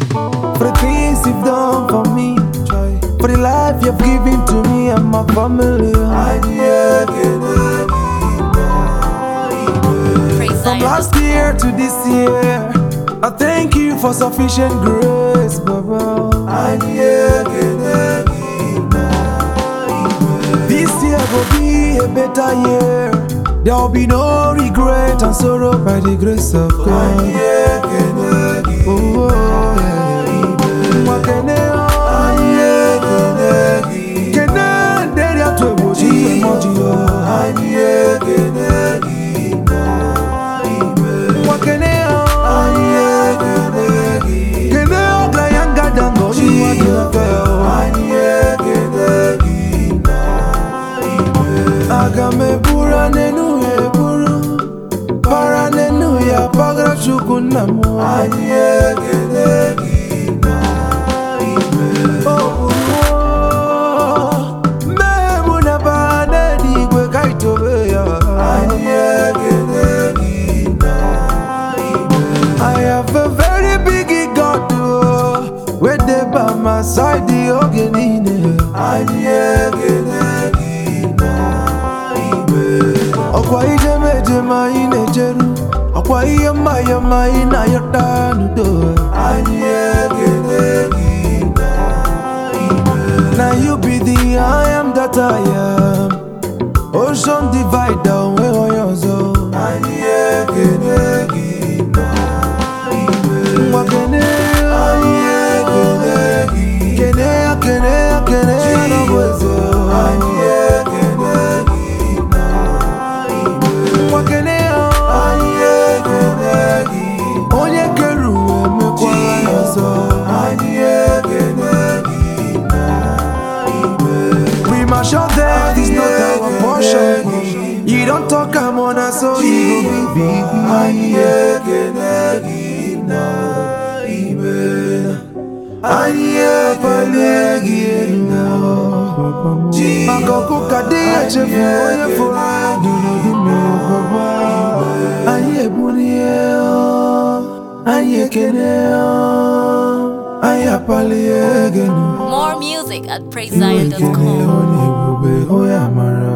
for the things you've done for me, for the life you've given to me and my family. From last year to this year, I thank you for sufficient grace, Baba. This year will be a better year. There will be no regret and sorrow by the grace of God. Oh, Agamebura nenu eburu, para nenu ya pagra chukunamu. Oh, me muna bane di gwe kaitobe ya. I have a very big God where they by my side the ogenine. Okwa ije ma ine jeru, okwa iye ma ina yotanu do. Now you be the I am that I am. Ocean divider we oyozo. Premature death is not our portion. You don't talk, I'm on a so you go be More music at PraiseZion.com.